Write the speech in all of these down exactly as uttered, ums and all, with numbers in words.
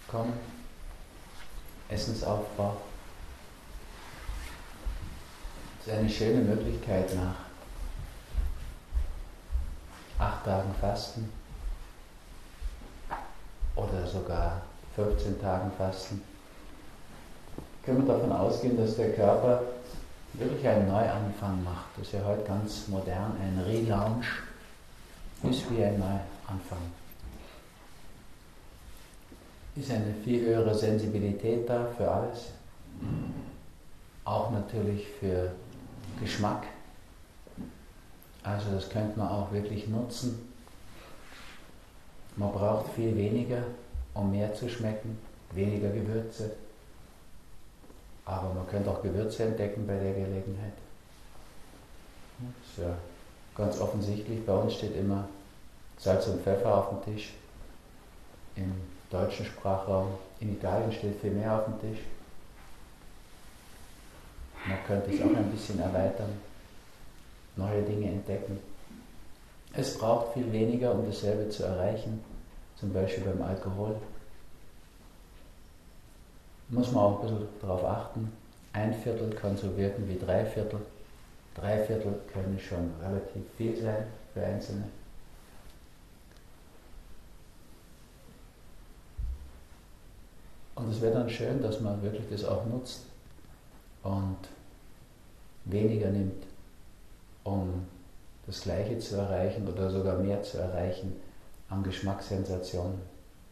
kommen, Essensaufbau. Es ist eine schöne Möglichkeit nach acht Tagen Fasten oder sogar fünfzehn Tagen Fasten. Können wir davon ausgehen, dass der Körper wirklich einen Neuanfang macht. Das ist ja heute ganz modern, ein Relaunch ist wie ein Neuanfang. Ist eine viel höhere Sensibilität da für alles, auch natürlich für Geschmack. Also das könnte man auch wirklich nutzen. Man braucht viel weniger, um mehr zu schmecken, weniger Gewürze. Aber man könnte auch Gewürze entdecken bei der Gelegenheit. Das ist ja ganz offensichtlich. Bei uns steht immer Salz und Pfeffer auf dem Tisch. Im deutschen Sprachraum, in Italien steht viel mehr auf dem Tisch. Man könnte es auch ein bisschen erweitern, neue Dinge entdecken. Es braucht viel weniger, um dasselbe zu erreichen, zum Beispiel beim Alkohol. Muss man auch ein bisschen darauf achten. Ein Viertel kann so wirken wie drei Viertel. Drei Viertel können schon relativ viel sein für Einzelne. Und es wäre dann schön, dass man wirklich das auch nutzt und weniger nimmt, um das Gleiche zu erreichen oder sogar mehr zu erreichen an Geschmackssensationen.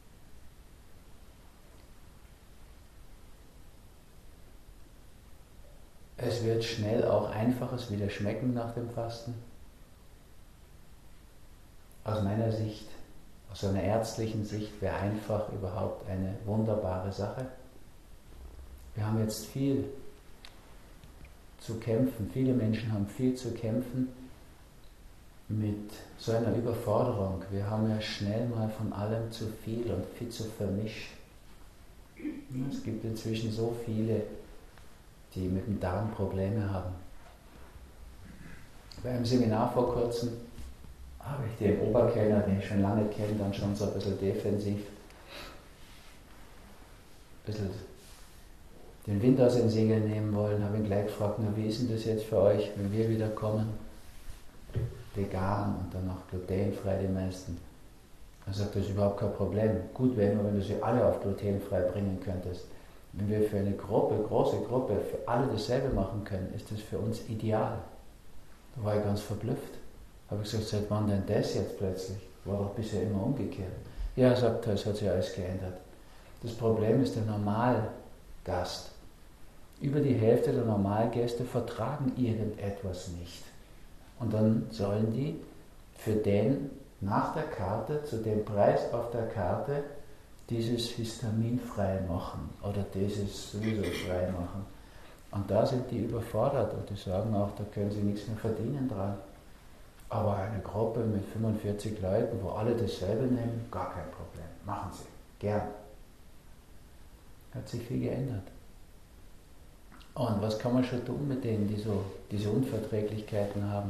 Es wird schnell auch Einfaches wieder schmecken nach dem Fasten. Aus meiner Sicht, aus einer ärztlichen Sicht, wäre einfach überhaupt eine wunderbare Sache. Wir haben jetzt viel zu kämpfen, viele Menschen haben viel zu kämpfen mit so einer Überforderung. Wir haben ja schnell mal von allem zu viel und viel zu vermischt. Es gibt inzwischen so viele, die mit dem Darm Probleme haben. Bei einem Seminar vor kurzem habe ich den Oberkellner, den ich schon lange kenne, dann schon so ein bisschen defensiv, ein bisschen den Wind aus den Segeln nehmen wollen, habe ihn gleich gefragt, na, wie ist denn das jetzt für euch, wenn wir wieder kommen? Vegan und dann noch glutenfrei die meisten. Er sagt, das ist überhaupt kein Problem. Gut wäre nur, wenn du sie alle auf glutenfrei bringen könntest. Wenn wir für eine Gruppe, große Gruppe, für alle dasselbe machen können, ist das für uns ideal. Da war ich ganz verblüfft. Habe ich gesagt, seit wann denn das jetzt plötzlich? War doch bisher immer umgekehrt. Ja, sagt er, es hat sich alles geändert. Das Problem ist der Normalgast. Über die Hälfte der Normalgäste vertragen irgendetwas nicht. Und dann sollen die für den nach der Karte, zu dem Preis auf der Karte, dieses Histamin frei machen oder dieses sowieso frei machen. Und da sind die überfordert und die sagen auch, da können sie nichts mehr verdienen dran. Aber eine Gruppe mit fünfundvierzig Leuten, wo alle dasselbe nehmen, gar kein Problem. Machen sie. Gern. Hat sich viel geändert. Und was kann man schon tun mit denen, die so diese Unverträglichkeiten haben?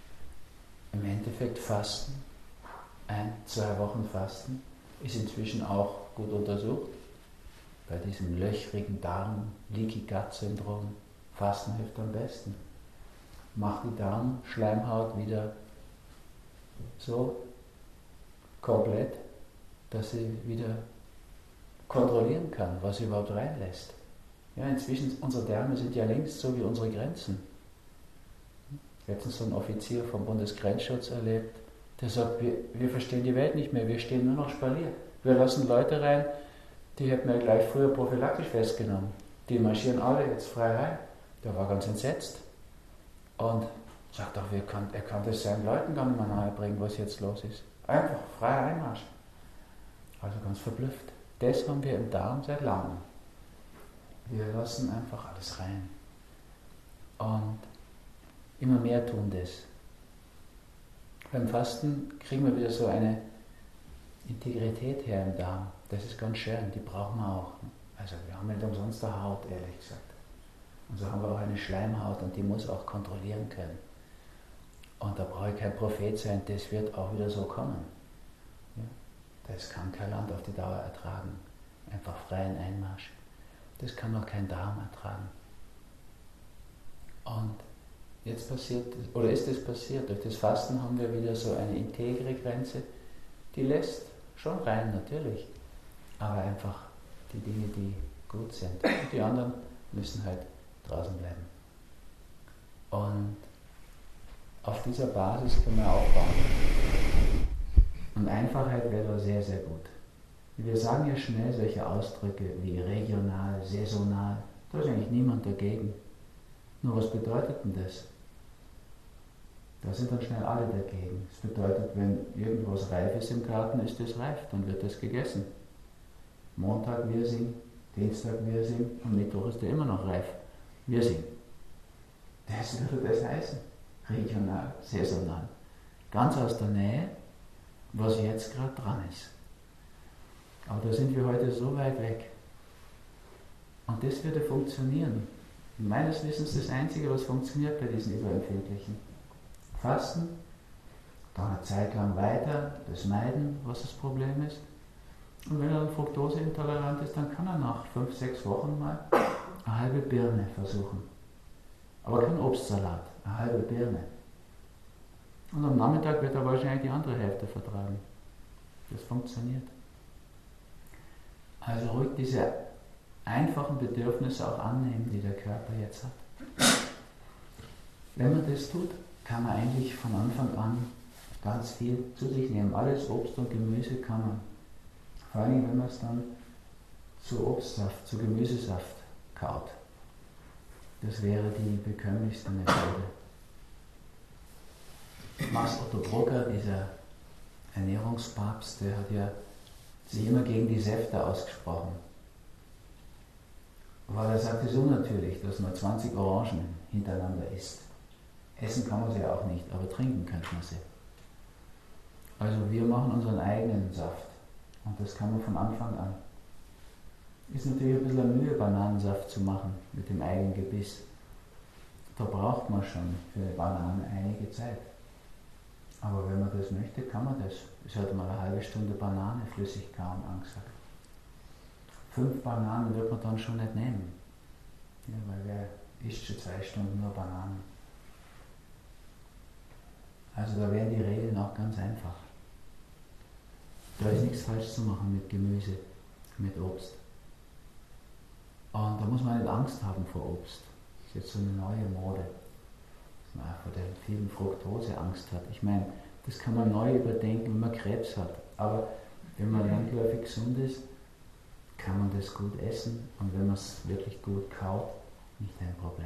Im Endeffekt Fasten, ein, zwei Wochen Fasten, ist inzwischen auch gut untersucht. Bei diesem löchrigen Darm, Leaky Gut Syndrom, Fasten hilft am besten. Macht die Darmschleimhaut wieder so komplett, dass sie wieder kontrollieren kann, was sie überhaupt reinlässt. Ja, inzwischen, unsere Därme sind ja längst so wie unsere Grenzen. Letztens so ein Offizier vom Bundesgrenzschutz erlebt, der sagt, wir, wir verstehen die Welt nicht mehr, wir stehen nur noch Spalier. Wir lassen Leute rein, die hätten wir gleich früher prophylaktisch festgenommen. Die marschieren alle jetzt frei rein. Der war ganz entsetzt. Und sagt auch, wir kann, er kann das seinen Leuten gar nicht mehr nahebringen, was jetzt los ist. Einfach freier Einmarsch. Also ganz verblüfft. Das haben wir im Darm seit langem. Wir lassen einfach alles rein. Und immer mehr tun das. Beim Fasten kriegen wir wieder so eine Integrität her im Darm. Das ist ganz schön, die brauchen wir auch. Also wir haben nicht umsonst eine Haut, ehrlich gesagt. Und so haben wir auch eine Schleimhaut und die muss auch kontrollieren können. Und da brauche ich kein Prophet sein, das wird auch wieder so kommen. Ja? Das kann kein Land auf die Dauer ertragen. einfach freien Einmarsch. Das kann noch kein Darm ertragen. Und jetzt passiert, oder ist es passiert, durch das Fasten haben wir wieder so eine integre Grenze, die lässt schon rein, natürlich, aber einfach die Dinge, die gut sind. Und die anderen müssen halt draußen bleiben. Und auf dieser Basis können wir aufbauen. Und Einfachheit wäre da sehr, sehr gut. Wir sagen ja schnell solche Ausdrücke wie regional, saisonal. Da ist eigentlich niemand dagegen. Nur was bedeutet denn das? Da sind dann schnell alle dagegen. Das bedeutet, wenn irgendwas reif ist im Garten, ist das reif, dann wird das gegessen. Montag Wirsing, Dienstag Wirsing und Mittwoch ist der immer noch reif. Wirsing. Das würde das heißen. Regional, saisonal. Ganz aus der Nähe, was jetzt gerade dran ist. Aber da sind wir heute so weit weg. Und das würde funktionieren. Meines Wissens das Einzige, was funktioniert bei diesen Überempfindlichen. Fasten, dann eine Zeit lang weiter, das meiden, was das Problem ist. Und wenn er dann fruktoseintolerant ist, dann kann er nach fünf, sechs Wochen mal eine halbe Birne versuchen. Aber kein Obstsalat, eine halbe Birne. Und am Nachmittag wird er wahrscheinlich die andere Hälfte vertragen. Das funktioniert. Also ruhig diese einfachen Bedürfnisse auch annehmen, die der Körper jetzt hat. Wenn man das tut, kann man eigentlich von Anfang an ganz viel zu sich nehmen. Alles Obst und Gemüse kann man. Vor allem, wenn man es dann zu Obstsaft, zu Gemüsesaft kaut. Das wäre die bekömmlichste Methode. Max Otto Brugger, dieser Ernährungspapst, der hat ja sich immer gegen die Säfte ausgesprochen. Weil er sagt, es ist unnatürlich, dass man zwanzig Orangen hintereinander isst. Essen kann man sie auch nicht, aber trinken könnte man sie. Also wir machen unseren eigenen Saft. Und das kann man von Anfang an. Ist natürlich ein bisschen Mühe, Bananensaft zu machen mit dem eigenen Gebiss. Da braucht man schon für eine Banane einige Zeit. Aber wenn man das möchte, kann man das. Es hat mal eine halbe Stunde Banane flüssig kauen angesagt. Fünf Bananen wird man dann schon nicht nehmen. Ja, weil wer isst schon zwei Stunden nur Bananen? Also da wären die Regeln auch ganz einfach. Da ist nichts falsch zu machen mit Gemüse, mit Obst. Und da muss man nicht Angst haben vor Obst. Das ist jetzt so eine neue Mode, dass man vor der vielen Fructose Angst hat. Ich meine, das kann man neu überdenken, wenn man Krebs hat. Aber wenn man landläufig gesund ist, kann man das gut essen. Und wenn man es wirklich gut kaut, nicht ein Problem.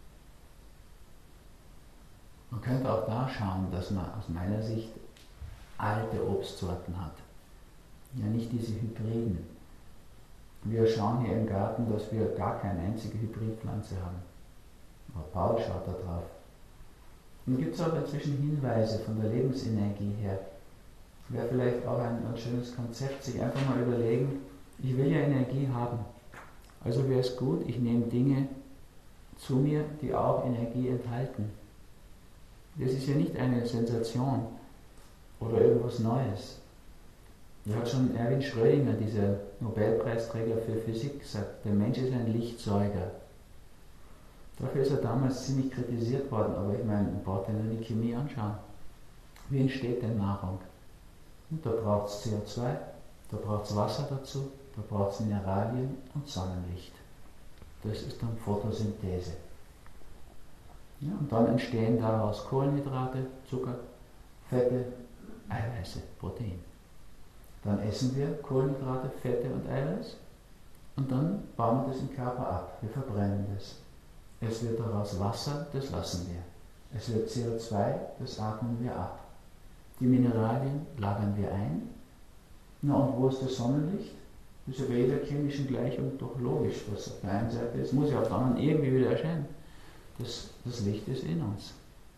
Man könnte auch da schauen, dass man aus meiner Sicht alte Obstsorten hat. Ja, nicht diese Hybriden. Wir schauen hier im Garten, dass wir gar keine einzige Hybridpflanze haben. Aber Paul schaut da drauf. Und gibt es auch inzwischen Hinweise von der Lebensenergie her. Wäre vielleicht auch ein, ein schönes Konzept, sich einfach mal überlegen, ich will ja Energie haben. Also wäre es gut, ich nehme Dinge zu mir, die auch Energie enthalten. Das ist ja nicht eine Sensation oder irgendwas Neues. Da hat schon Erwin Schrödinger, dieser Nobelpreisträger für Physik, gesagt, der Mensch ist ein Lichtsäuger. Dafür ist er damals ziemlich kritisiert worden, aber ich meine, man braucht ja nur die Chemie anschauen. Wie entsteht denn Nahrung? Und da braucht es C O zwei, da braucht es Wasser dazu, da braucht es Mineralien und Sonnenlicht. Das ist dann Photosynthese. Ja, und dann entstehen daraus Kohlenhydrate, Zucker, Fette, Eiweiße, Protein. Dann essen wir Kohlenhydrate, Fette und Eiweiß und dann bauen wir das im Körper ab. Wir verbrennen das. Es wird daraus Wasser, das lassen wir. Es wird C O zwei, das atmen wir ab. Die Mineralien lagern wir ein. Na und wo ist das Sonnenlicht? Das ist ja bei jeder chemischen Gleichung doch logisch, was auf der einen Seite ist. Muss ja auf der anderen irgendwie wieder erscheinen. Das, das Licht ist in uns.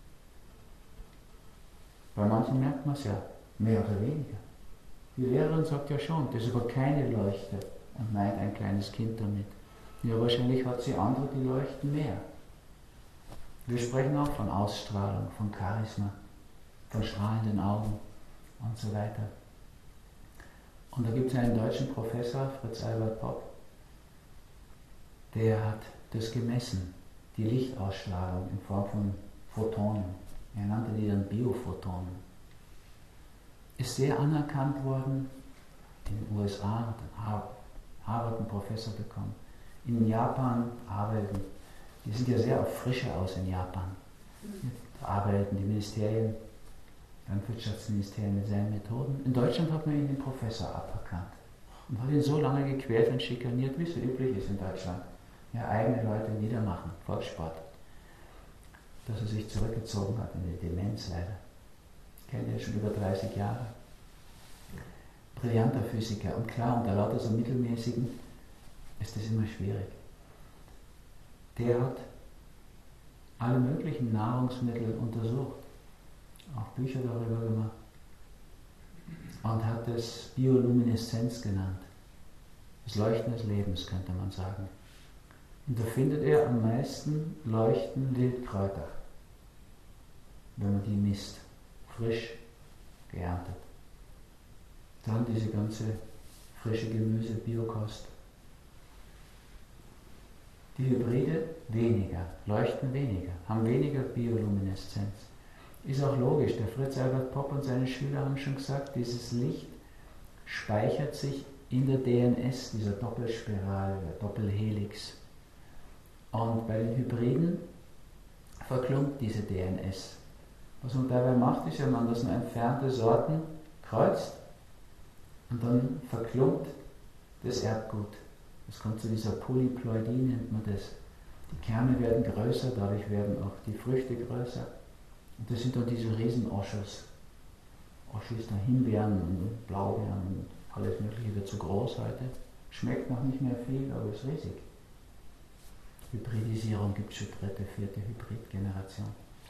Bei manchen merkt man es ja, mehr oder weniger. Die Lehrerin sagt ja schon, das ist aber keine Leuchte und meint ein kleines Kind damit. Ja, wahrscheinlich hat sie andere, die leuchten mehr. Wir sprechen auch von Ausstrahlung, von Charisma, von strahlenden Augen und so weiter. Und da gibt es einen deutschen Professor, Fritz Albert Popp, der hat das gemessen, die Lichtausstrahlung in Form von Photonen. Er nannte die dann Biophotonen. Ist sehr anerkannt worden in den U S A, hat Harvard einen Professor bekommen. In Japan arbeiten, die sind ja sehr auf Frische aus in Japan. Da arbeiten die Ministerien, Landwirtschaftsministerien mit seinen Methoden. In Deutschland hat man ihn den Professor aberkannt und hat ihn so lange gequält und schikaniert, wie es so üblich ist in Deutschland. Ja, eigene Leute niedermachen, Volkssport. Dass er sich zurückgezogen hat in die Demenz leider. Ich kenne ihn ja schon über dreißig Jahre. Brillanter Physiker. Und klar, unter lauter so mittelmäßigen ist das immer schwierig. Der hat alle möglichen Nahrungsmittel untersucht, auch Bücher darüber gemacht und hat es Biolumineszenz genannt. Das Leuchten des Lebens, könnte man sagen. Und da findet er am meisten leuchten Wildkräuter, wenn man die misst, frisch geerntet. Dann diese ganze frische Gemüse, Biokost. Die Hybride weniger, leuchten weniger, haben weniger Biolumineszenz. Ist auch logisch, der Fritz Albert Popp und seine Schüler haben schon gesagt, dieses Licht speichert sich in der D N S, dieser Doppelspirale, der Doppelhelix. Und bei den Hybriden verklumpt diese D N S. Was man dabei macht, ist ja, man das nur entfernte Sorten kreuzt und dann verklumpt das Erbgut. Das kommt zu dieser Polyploidie, nennt man das. Die Kerne werden größer, dadurch werden auch die Früchte größer. Und das sind dann diese Riesen-Oschus. Oschus, da Himbeeren und Blaubeeren und alles Mögliche wird zu groß heute. Schmeckt noch nicht mehr viel, aber ist riesig. Hybridisierung gibt es schon dritte, vierte Hybridgeneration.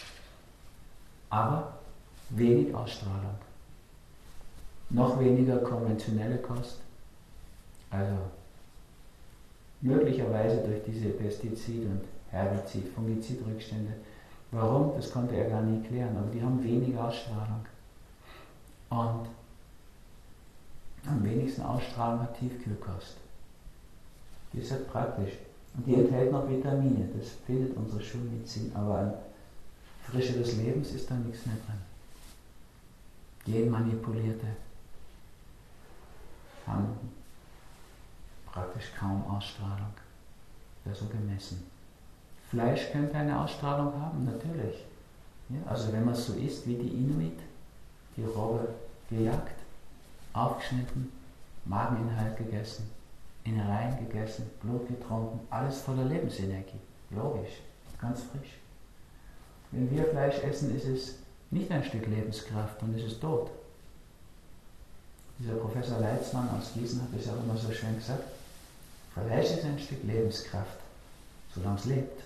Aber wenig Ausstrahlung. Noch weniger konventionelle Kost. Also möglicherweise durch diese Pestizid- und Herbizid-, Fungizidrückstände. Warum? Das konnte er gar nie klären, aber die haben wenig Ausstrahlung. Und am wenigsten Ausstrahlung hat Tiefkühlkost. Die ist halt praktisch. Und die enthält noch Vitamine, das findet unsere Schulmedizin, aber an Frische des Lebens ist da nichts mehr drin. Genmanipulierte haben praktisch kaum Ausstrahlung. Wäre so gemessen. Fleisch könnte eine Ausstrahlung haben, natürlich. Ja, also wenn man es so isst wie die Inuit, die Robbe gejagt, aufgeschnitten, Mageninhalt gegessen, Innereien gegessen, Blut getrunken, alles voller Lebensenergie. Logisch, ganz frisch. Wenn wir Fleisch essen, ist es nicht ein Stück Lebenskraft, dann ist es tot. Dieser Professor Leitzmann aus Gießen hat es auch immer so schön gesagt, Fleisch ist ein Stück Lebenskraft, solange es lebt.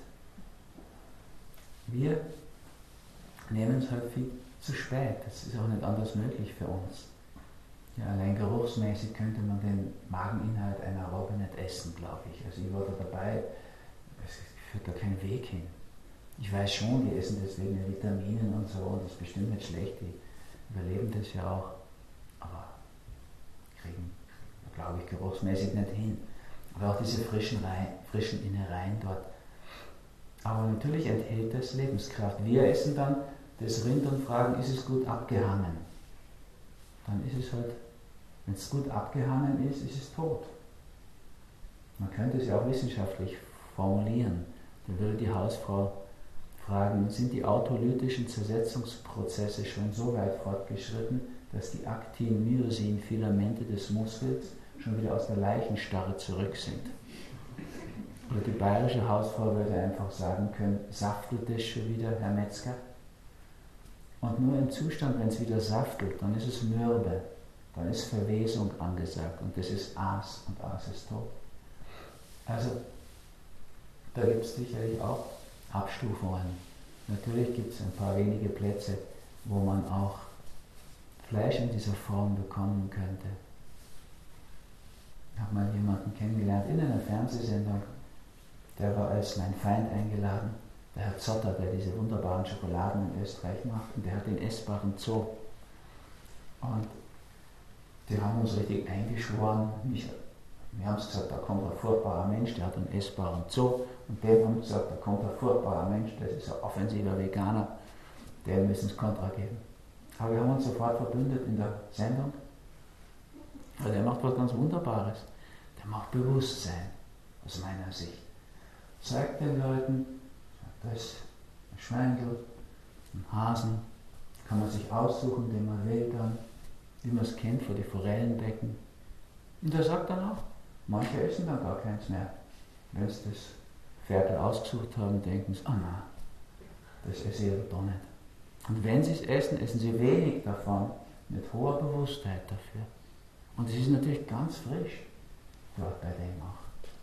Wir nehmen es halt viel zu spät, das ist auch nicht anders möglich für uns. Ja, allein geruchsmäßig könnte man den Mageninhalt einer Robbe nicht essen, glaube ich. Also ich war da dabei, es führt da kein Weg hin. Ich weiß schon, die essen das wegen den Vitaminen und so, und das ist bestimmt nicht schlecht, die überleben das ja auch, aber kriegen, glaube ich, geruchsmäßig nicht hin. Aber auch diese frischen, Reihen, frischen Innereien dort. Aber natürlich enthält das Lebenskraft. Wir essen dann das Rind und fragen, ist es gut abgehangen? Dann ist es halt, wenn es gut abgehangen ist, ist es tot. Man könnte es ja auch wissenschaftlich formulieren. Dann würde die Hausfrau fragen, sind die autolytischen Zersetzungsprozesse schon so weit fortgeschritten, dass die Aktin-Myosin-Filamente des Muskels schon wieder aus der Leichenstarre zurück sind? Oder die bayerische Hausfrau würde einfach sagen können, saftet es schon wieder, Herr Metzger? Und nur im Zustand, wenn es wieder saftelt, dann ist es mürbe, dann ist Verwesung angesagt und das ist Aas und Aas ist tot. Also da gibt es sicherlich auch Abstufungen. Natürlich gibt es ein paar wenige Plätze, wo man auch Fleisch in dieser Form bekommen könnte. Ich habe mal jemanden kennengelernt in einer Fernsehsendung, der war als mein Feind eingeladen, der Herr Zotter, der diese wunderbaren Schokoladen in Österreich macht, und der hat den essbaren Zoo. Und die haben uns richtig eingeschworen. Nicht, wir haben gesagt, da kommt ein furchtbarer Mensch, der hat einen essbaren Zoo. Und dem haben wir gesagt, da kommt ein furchtbarer Mensch, das ist ein offensiver Veganer, dem müssen es Kontra geben. Aber wir haben uns sofort verbündet in der Sendung. Weil der macht was ganz Wunderbares. Der macht Bewusstsein, aus meiner Sicht. Zeigt den Leuten, da ist ein Schweindel, ein Hasen, kann man sich aussuchen, den man will dann, wie man es kennt, vor die Forellenbecken. Und er sagt dann auch, manche essen dann gar keins mehr. Wenn sie das Pferd ausgesucht haben, denken sie, ah oh nein, das esse ich doch nicht. Und wenn sie es essen, essen sie wenig davon, mit hoher Bewusstheit dafür. Und es ist natürlich ganz frisch, dort bei dem auch.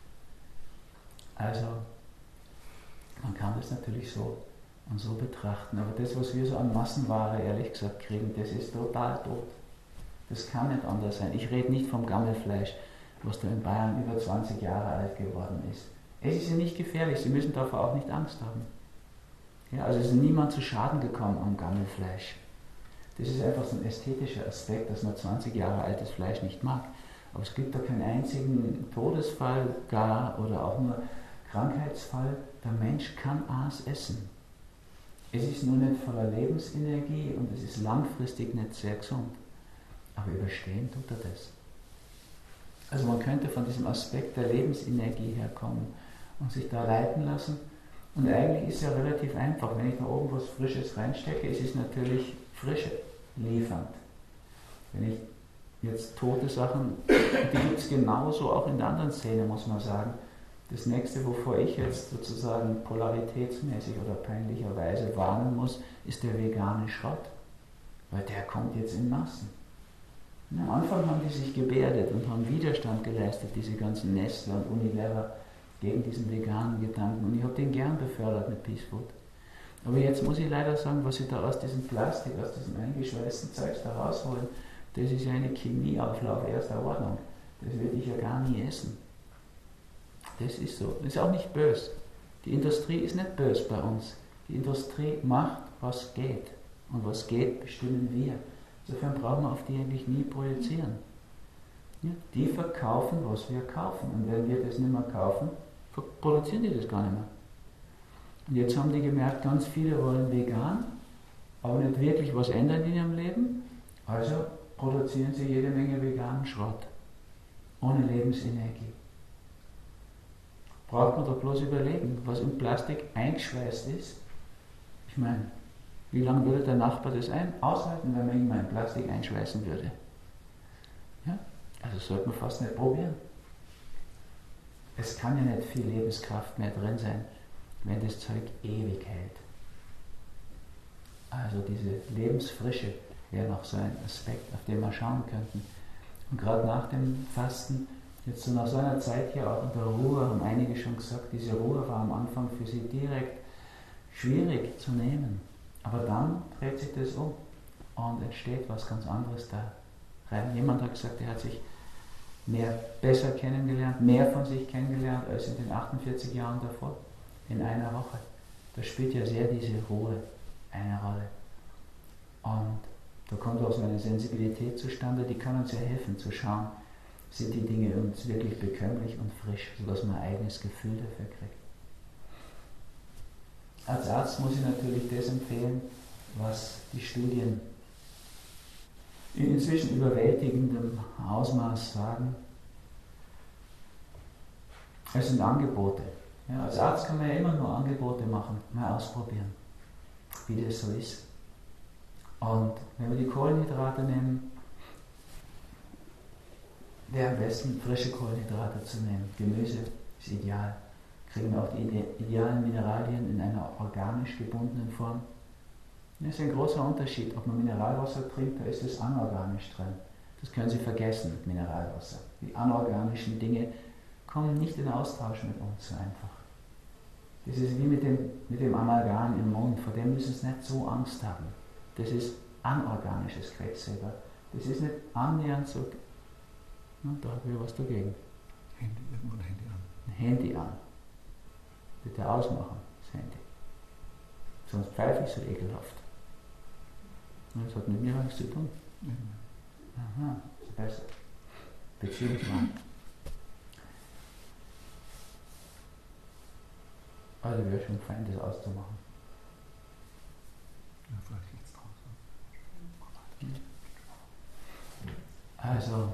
Also, man kann das natürlich so und so betrachten, aber das, was wir so an Massenware, ehrlich gesagt, kriegen, das ist total tot. Das kann nicht anders sein. Ich rede nicht vom Gammelfleisch, was da in Bayern über zwanzig Jahre alt geworden ist. Es ist ja nicht gefährlich, Sie müssen davor auch nicht Angst haben. Ja, also es ist niemand zu Schaden gekommen am Gammelfleisch. Das ist einfach so ein ästhetischer Aspekt, dass man zwanzig Jahre altes Fleisch nicht mag. Aber es gibt da keinen einzigen Todesfall gar oder auch nur Krankheitsfall. Der Mensch kann Aas essen. Es ist nur nicht voller Lebensenergie und es ist langfristig nicht sehr gesund. Aber überstehen tut er das. Also man könnte von diesem Aspekt der Lebensenergie herkommen und sich da leiten lassen. Und eigentlich ist es ja relativ einfach. Wenn ich da oben was Frisches reinstecke, ist es natürlich Frische liefernd. Wenn ich jetzt tote Sachen, die gibt es genauso auch in der anderen Szene, muss man sagen. Das nächste, wovor ich jetzt sozusagen polaritätsmäßig oder peinlicherweise warnen muss, ist der vegane Schrott. Weil der kommt jetzt in Massen. Und am Anfang haben die sich gebärdet und haben Widerstand geleistet, diese ganzen Nestle und Unilever, gegen diesen veganen Gedanken. Und ich habe den gern befördert mit Peace Food. Aber jetzt muss ich leider sagen, was sie da aus diesem Plastik, aus diesem eingeschweißten Zeugs da rausholen, das ist ja eine Chemieauflauf erster Ordnung. Das würde ich ja gar nie essen. Das ist so. Das ist auch nicht böse. Die Industrie ist nicht böse bei uns. Die Industrie macht, was geht. Und was geht, bestimmen wir. Insofern brauchen wir auf die eigentlich nie projizieren. Ja, die verkaufen, was wir kaufen. Und wenn wir das nicht mehr kaufen, produzieren die das gar nicht mehr. Und jetzt haben die gemerkt, ganz viele wollen vegan, aber nicht wirklich was ändern in ihrem Leben. Also produzieren sie jede Menge veganen Schrott. Ohne Lebensenergie. Braucht man doch bloß überlegen, was in Plastik eingeschweißt ist. Ich meine, wie lange würde der Nachbar das ein aushalten, wenn man ihn mal in Plastik einschweißen würde? Ja? Also sollte man fast nicht probieren. Es kann ja nicht viel Lebenskraft mehr drin sein, wenn das Zeug ewig hält. Also diese Lebensfrische wäre noch so ein Aspekt, auf den wir schauen könnten. Und gerade nach dem Fasten, jetzt so nach so einer Zeit hier auch in der Ruhe, haben einige schon gesagt, diese Ruhe war am Anfang für sie direkt schwierig zu nehmen. Aber dann dreht sich das um und entsteht was ganz anderes da rein. Jemand hat gesagt, er hat sich mehr besser kennengelernt, mehr von sich kennengelernt als in den achtundvierzig Jahren davor, in einer Woche. Da spielt ja sehr diese Ruhe eine Rolle. Und da kommt auch so eine Sensibilität zustande, die kann uns ja helfen zu schauen, sind die Dinge uns wirklich bekömmlich und frisch, sodass man ein eigenes Gefühl dafür kriegt. Als Arzt muss ich natürlich das empfehlen, was die Studien in inzwischen überwältigendem Ausmaß sagen. Es sind Angebote. Ja, als Arzt kann man ja immer nur Angebote machen, mal ausprobieren, wie das so ist. Und wenn wir die Kohlenhydrate nehmen, wäre am besten frische Kohlenhydrate zu nehmen. Gemüse ist ideal. Kriegen wir auch die idealen Mineralien in einer organisch gebundenen Form. Das ist ein großer Unterschied. Ob man Mineralwasser trinkt, da ist es anorganisch drin. Das können Sie vergessen mit Mineralwasser. Die anorganischen Dinge kommen nicht in Austausch mit uns so einfach. Das ist wie mit dem, mit dem Amalgam im Mund, vor dem müssen Sie nicht so Angst haben. Das ist anorganisches Quecksilber. Das ist nicht annähernd so. Na, da hat wieder was dagegen. Handy, irgendwo ein Handy an. Ein Handy an. Bitte ausmachen, das Handy. Sonst pfeife ich so ekelhaft. Das hat mit mir nichts zu tun. Ja. Aha, besser. Beziehungsweise. Also wäre schon fein, das auszumachen. Ja, vielleicht liegt es draußen. Also,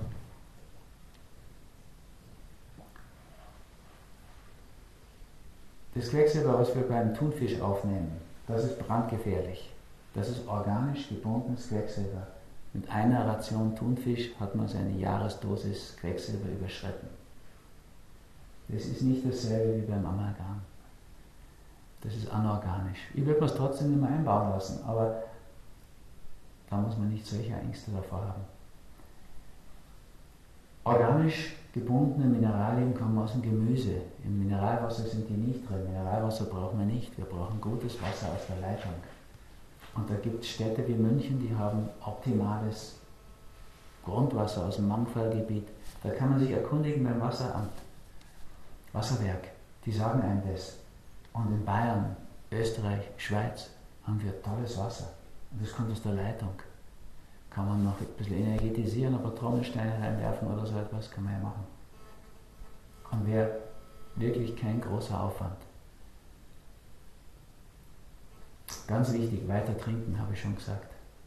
das Quecksilber, was wir beim Thunfisch aufnehmen, das ist brandgefährlich. Das ist organisch gebundenes Quecksilber. Mit einer Ration Thunfisch hat man seine Jahresdosis Quecksilber überschritten. Das ist nicht dasselbe wie beim Amalgam. Das ist anorganisch. Ich würde mir es trotzdem nicht mehr einbauen lassen, aber da muss man nicht solche Ängste davor haben. Organisch gebundene Mineralien kommen aus dem Gemüse. Im Mineralwasser sind die nicht drin. Mineralwasser brauchen wir nicht. Wir brauchen gutes Wasser aus der Leitung. Und da gibt es Städte wie München, die haben optimales Grundwasser aus dem Mangfallgebiet. Da kann man sich erkundigen beim Wasseramt, Wasserwerk. Die sagen einem das. Und in Bayern, Österreich, Schweiz haben wir tolles Wasser. Und das kommt aus der Leitung. Kann man noch ein bisschen energetisieren, aber Trommelsteine reinwerfen oder so etwas kann man ja machen. Und wäre wirklich kein großer Aufwand. Ganz wichtig, weiter trinken, habe ich schon gesagt.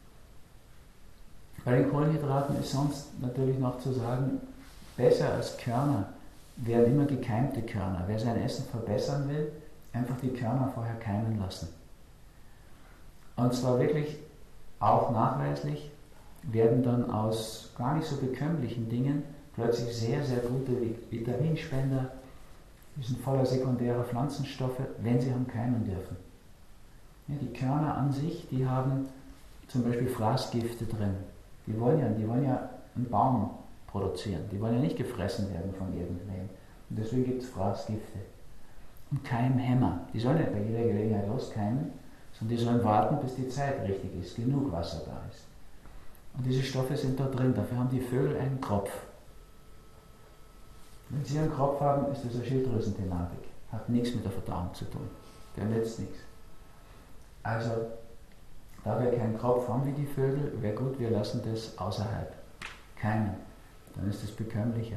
Bei den Kohlenhydraten ist sonst natürlich noch zu sagen, besser als Körner wären immer gekeimte Körner. Wer sein Essen verbessern will, einfach die Körner vorher keimen lassen. Und zwar wirklich auch nachweislich werden dann aus gar nicht so bekömmlichen Dingen plötzlich sehr, sehr gute Vitaminspender, die sind voller sekundärer Pflanzenstoffe, wenn sie haben keimen dürfen. Ja, die Körner an sich, die haben zum Beispiel Fraßgifte drin. Die wollen ja, die wollen ja einen Baum produzieren. Die wollen ja nicht gefressen werden von irgendwem. Und deswegen gibt es Fraßgifte. Und Keimhämmer. Die sollen nicht bei jeder Gelegenheit loskeimen, sondern die sollen warten, bis die Zeit richtig ist, genug Wasser da ist. Und diese Stoffe sind da drin. Dafür haben die Vögel einen Kropf. Wenn sie einen Kropf haben, ist das eine Schilddrüsenthematik. Hat nichts mit der Verdauung zu tun. Der nützt nichts. Also, da wir keinen Kropf haben wie die Vögel, wäre gut, wir lassen das außerhalb. Keinen. Dann ist es bekömmlicher.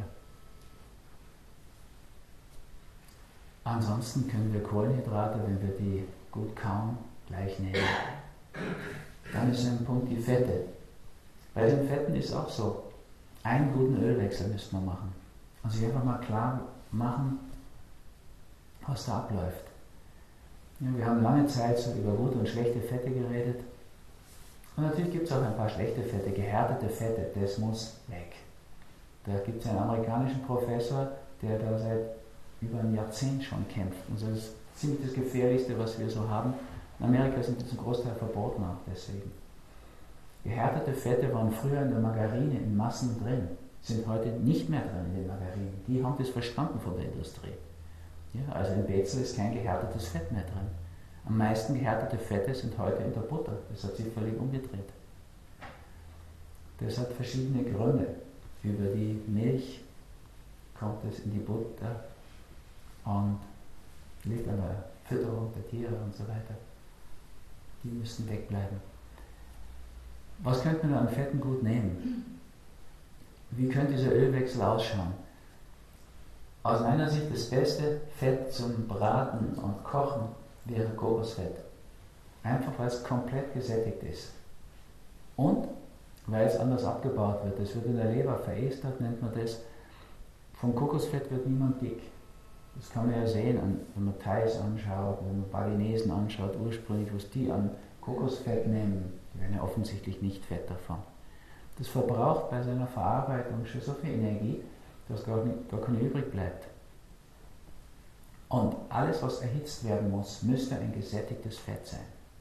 Ansonsten können wir Kohlenhydrate, wenn wir die gut kauen, gleich nehmen. Dann ist ein Punkt die Fette. Bei den Fetten ist auch so, einen guten Ölwechsel müssen wir machen. Und sich einfach mal klar machen, was da abläuft. Ja, wir haben lange Zeit so über gute und schlechte Fette geredet. Und natürlich gibt es auch ein paar schlechte Fette, gehärtete Fette, das muss weg. Da gibt es einen amerikanischen Professor, der da seit über ein Jahrzehnt schon kämpft. Und das ist ziemlich das Gefährlichste, was wir so haben. In Amerika sind die zum Großteil verboten auch deswegen. Gehärtete Fette waren früher in der Margarine in Massen drin, sind heute nicht mehr drin in den Margarinen. Die haben das verstanden von der Industrie. Ja, also in Bezel ist kein gehärtetes Fett mehr drin. Am meisten gehärtete Fette sind heute in der Butter. Das hat sich völlig umgedreht. Das hat verschiedene Gründe. Über die Milch kommt es in die Butter und liegt an der Fütterung der Tiere und so weiter. Die müssen wegbleiben. Was könnte man an Fetten gut nehmen? Wie könnte dieser Ölwechsel ausschauen? Aus meiner Sicht das beste Fett zum Braten und Kochen wäre Kokosfett. Einfach weil es komplett gesättigt ist. Und weil es anders abgebaut wird. Es wird in der Leber verestert, nennt man das. Vom Kokosfett wird niemand dick. Das kann man ja sehen, wenn man Thais anschaut, wenn man Balinesen anschaut, ursprünglich, was die an Kokosfett nehmen. Die werden ja offensichtlich nicht fett davon. Das verbraucht bei seiner Verarbeitung schon so viel Energie, dass gar, nicht, gar keine übrig bleibt. Und alles, was erhitzt werden muss, müsste ein gesättigtes Fett sein.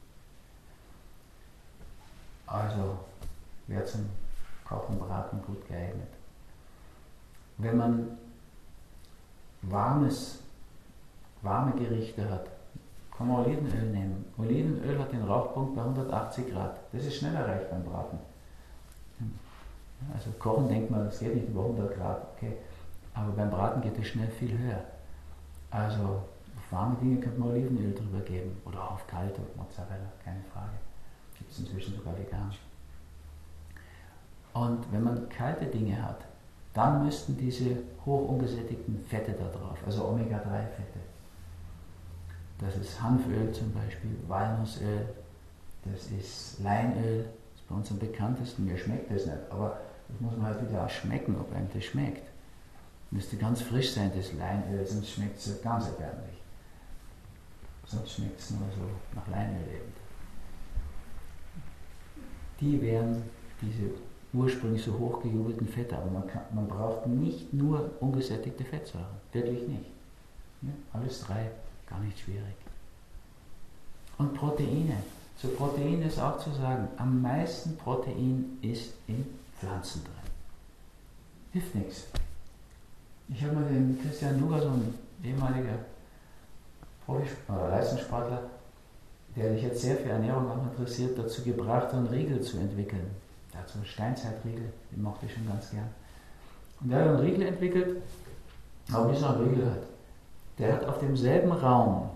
Also wäre zum Kochen, Braten gut geeignet. Wenn man warmes, warme Gerichte hat, kann man Olivenöl nehmen. Olivenöl hat den Rauchpunkt bei hundertachtzig Grad. Das ist schnell erreicht beim Braten. Also kochen denkt man, das geht nicht über hundert Grad, okay. Aber beim Braten geht es schnell viel höher. Also auf warme Dinge könnte man Olivenöl drüber geben. Oder auch auf kalte, Mozzarella, keine Frage. Gibt es inzwischen sogar vegan. Und wenn man kalte Dinge hat, dann müssten diese hoch ungesättigten Fette da drauf, also Omega drei Fette. Das ist Hanföl zum Beispiel, Walnussöl, das ist Leinöl, das ist bei uns am bekanntesten. Mir schmeckt das nicht, aber das muss man halt wieder auch schmecken, ob einem das schmeckt. Müsste ganz frisch sein, das Leinöl, sonst schmeckt es ganz erbärmlich. Sonst schmeckt es nur so nach Leinöl eben. Die wären diese ursprünglich so hochgejubelten Fette, aber man, kann, man braucht nicht nur ungesättigte Fettsäuren, wirklich nicht. Ja, alles drei, gar nicht schwierig. Und Proteine. Zu Protein ist auch zu sagen, am meisten Protein ist in Pflanzen drin. Hilft nichts. Ich habe mal den Christian Luger, so ein ehemaliger Profi- oder Leistungssportler, der sich jetzt sehr für Ernährung auch interessiert, dazu gebracht, einen Riegel zu entwickeln. Der hat so einen Steinzeitriegel, den mochte ich schon ganz gern. Und der hat einen Riegel entwickelt, aber wie so ein Riegel hat. Der hat auf demselben Raum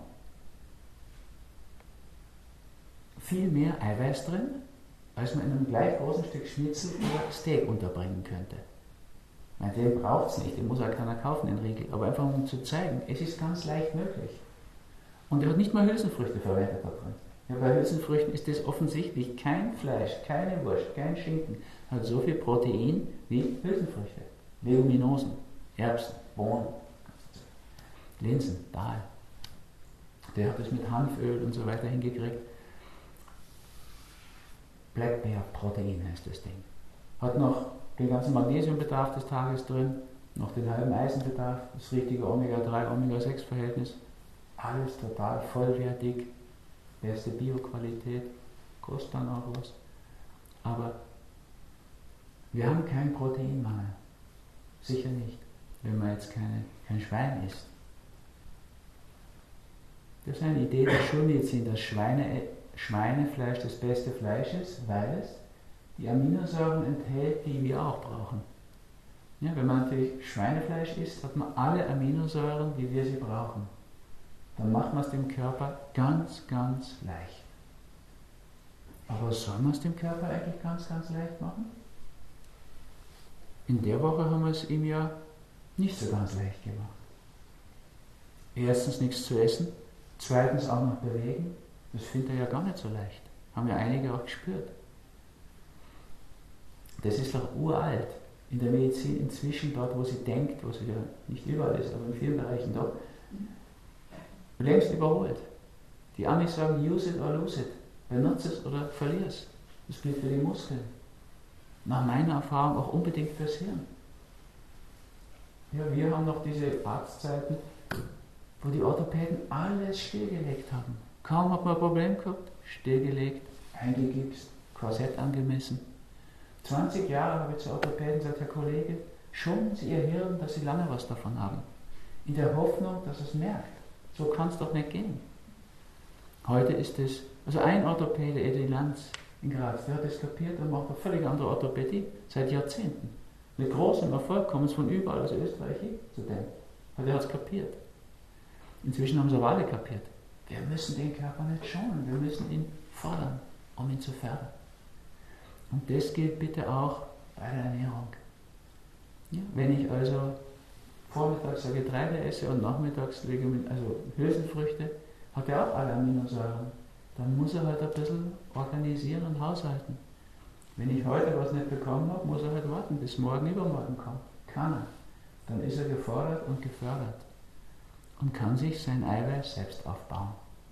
viel mehr Eiweiß drin, als man in einem gleich großen Stück Schnitzel oder Steak unterbringen könnte. Meine, den braucht es nicht, den muss halt keiner kaufen, den Riegel. Aber einfach um zu zeigen, es ist ganz leicht möglich. Und er hat nicht mal Hülsenfrüchte verwendet da drin. Ja, bei Hülsenfrüchten ist das offensichtlich kein Fleisch, keine Wurst, kein Schinken. Hat so viel Protein wie Hülsenfrüchte. Leguminosen, Erbsen, Bohnen, Linsen, Dahl. Der hat das mit Hanföl und so weiter hingekriegt. Black Bear Protein heißt das Ding. Hat noch den ganzen Magnesiumbedarf des Tages drin, noch den halben Eisenbedarf, das richtige Omega drei Omega sechs Verhältnis. Alles total vollwertig, beste Bioqualität, kostet dann auch was. Aber wir haben keinen Proteinmangel. Sicher nicht, wenn man jetzt keine, kein Schwein isst. Das ist eine Idee der Schulmedizin, dass Schweine, Schweinefleisch das beste Fleisch ist, weil es die Aminosäuren enthält, die wir auch brauchen. Ja, wenn man natürlich Schweinefleisch isst, hat man alle Aminosäuren, wie wir sie brauchen. Dann macht man es dem Körper ganz, ganz leicht. Aber soll man es dem Körper eigentlich ganz, ganz leicht machen? In der Woche haben wir es ihm ja nicht so ganz leicht gemacht. Erstens nichts zu essen, zweitens auch noch bewegen. Das findet er ja gar nicht so leicht. Haben ja einige auch gespürt. Das ist doch uralt. In der Medizin inzwischen dort, wo sie denkt, wo sie ja nicht überall ist, aber in vielen Bereichen doch, längst überholt. Die Amis sagen, use it or lose it. Benutze es oder verlier es. Das gilt für die Muskeln. Nach meiner Erfahrung auch unbedingt fürs Hirn. Ja, wir haben noch diese Arztzeiten, wo die Orthopäden alles stillgelegt haben. Kaum hat man ein Problem gehabt, stillgelegt, eingegipst, Korsett angemessen. zwanzig Jahre habe ich zu Orthopäden gesagt, Herr Kollege, schonen Sie Ihr Hirn, dass Sie lange was davon haben. In der Hoffnung, dass es merkt. So kann es doch nicht gehen. Heute ist es, also ein Orthopäde, Edi Lanz in Graz, der hat es kapiert und macht eine völlig andere Orthopädie, seit Jahrzehnten. Mit großem Erfolg kommen es von überall aus Österreich hin zu dem. Weil der hat es kapiert. Inzwischen haben sie aber alle kapiert. Wir müssen den Körper nicht schonen, wir müssen ihn fordern, um ihn zu fördern. Und das gilt bitte auch bei der Ernährung. Ja, wenn ich also vormittags ein Getreide esse und nachmittags Legumin, also Hülsenfrüchte, hat er auch alle Aminosäuren. Dann muss er halt ein bisschen organisieren und haushalten. Wenn ich heute was nicht bekommen habe, muss er halt warten, bis morgen übermorgen kommt. Kann er. Dann ist er gefordert und gefördert. Und kann sich sein Eiweiß selbst aufbauen.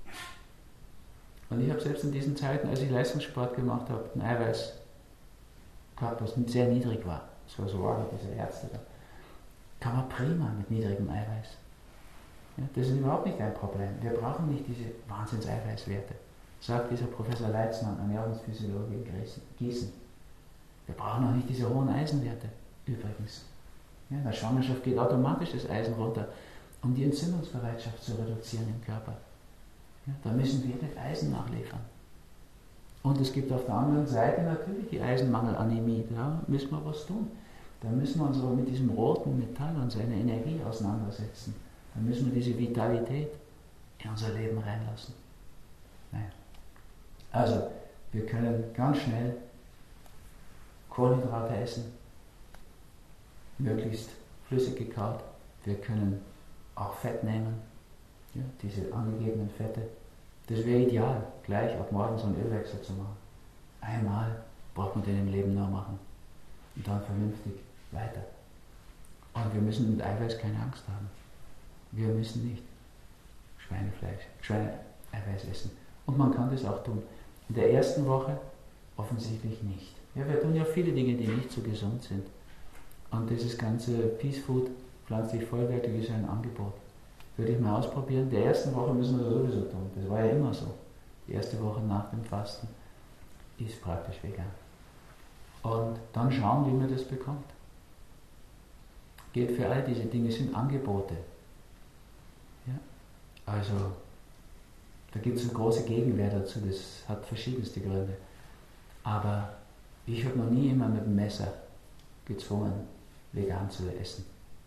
Und ich habe selbst in diesen Zeiten, als ich Leistungssport gemacht habe, ein Eiweiß gehabt, was sehr niedrig war. Das war so arg, diese Ärzte da. Kann man prima mit niedrigem Eiweiß. Ja, das ist überhaupt nicht ein Problem. Wir brauchen nicht diese Wahnsinns-Eiweißwerte, sagt dieser Professor Leitzmann, Ernährungsphysiologe in Gießen. Wir brauchen auch nicht diese hohen Eisenwerte, übrigens. Ja, in der Schwangerschaft geht automatisch das Eisen runter, um die Entzündungsbereitschaft zu reduzieren im Körper. Ja, da müssen wir nicht Eisen nachliefern. Und es gibt auf der anderen Seite natürlich die Eisenmangelanämie. Da müssen wir was tun. Da müssen wir uns aber mit diesem roten Metall und seiner Energie auseinandersetzen. Da müssen wir diese Vitalität in unser Leben reinlassen. Naja. Also, wir können ganz schnell Kohlenhydrate essen, möglichst flüssig gekaut. Wir können auch Fett nehmen, ja, diese angegebenen Fette. Das wäre ideal, gleich ab morgen so einen Ölwechsel zu machen. Einmal braucht man den im Leben nur machen und dann vernünftig weiter. Und wir müssen mit Eiweiß keine Angst haben. Wir müssen nicht Schweinefleisch, Schweineeiweiß essen. Und man kann das auch tun. In der ersten Woche offensichtlich nicht. Ja, wir tun ja viele Dinge, die nicht so gesund sind. Und dieses ganze Peace Food, pflanzlich vollwertig, ist ein Angebot. Würde ich mal ausprobieren. In der ersten Woche müssen wir das sowieso tun. Das war ja immer so. Die erste Woche nach dem Fasten ist praktisch vegan. Und dann schauen, wie man das bekommt. Geht für all diese Dinge, sind Angebote. Ja? Also, da gibt es eine große Gegenwehr dazu, das hat verschiedenste Gründe. Aber ich habe noch nie jemanden mit dem Messer gezwungen, vegan zu essen.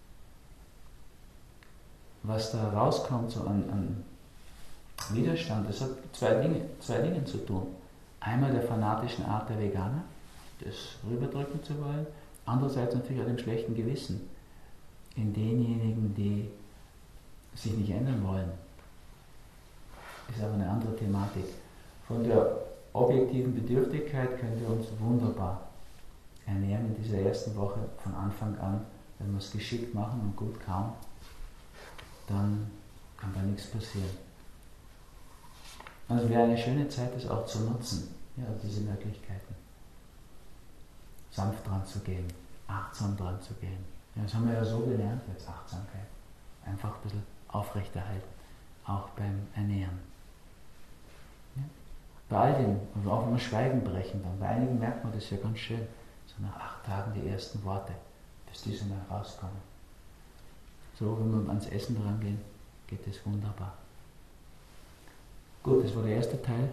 Was da rauskommt so an, an Widerstand, das hat zwei Dinge, zwei Dinge zu tun. Einmal der fanatischen Art der Veganer, das rüberdrücken zu wollen, andererseits natürlich auch dem schlechten Gewissen in denjenigen, die sich nicht ändern wollen. Ist aber eine andere Thematik. Von der objektiven Bedürftigkeit können wir uns wunderbar ernähren in dieser ersten Woche von Anfang an. Wenn wir es geschickt machen und gut kauen, dann kann da nichts passieren. Also es wäre eine schöne Zeit, das auch zu nutzen, ja, diese Möglichkeiten. Sanft dran zu gehen, achtsam dran zu gehen. Ja, das haben wir ja so gelernt jetzt, Achtsamkeit. Einfach ein bisschen aufrechterhalten, auch beim Ernähren. Ja? Bei all dem, und auch wenn wir Schweigen brechen, dann bei einigen merkt man das ja ganz schön, so nach acht Tagen die ersten Worte, bis die so mal rauskommen. So, wenn wir ans Essen dran gehen, geht es wunderbar. Gut, das war der erste Teil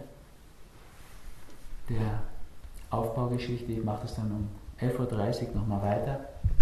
der Aufbaugeschichte. Ich mache das dann um elf Uhr dreißig nochmal weiter.